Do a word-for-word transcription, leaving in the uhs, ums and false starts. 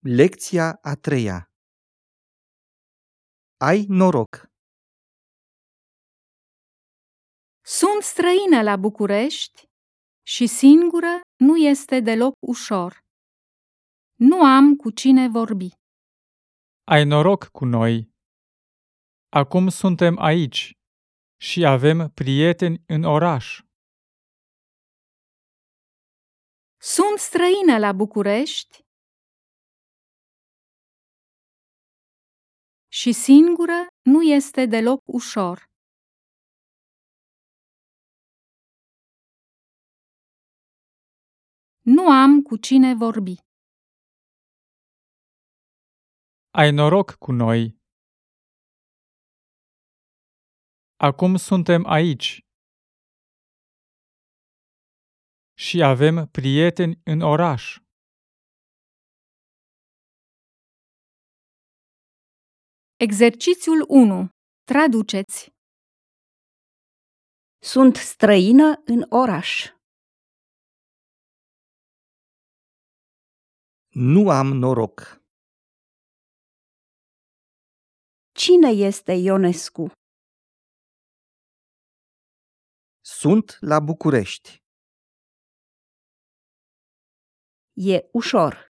Lecția a treia. Ai noroc! Sunt străină la București și singură nu este deloc ușor. Nu am cu cine vorbi. Ai noroc cu noi! Acum suntem aici și avem prieteni în oraș. Sunt străină la București și singură nu este deloc ușor. Nu am cu cine vorbi. Ai noroc cu noi! Acum suntem aici și avem prieteni în oraș. Exercițiul unu. Traduceți. Sunt străină în oraș. Nu am noroc! Cine este Ionescu? Sunt la București. E ușor.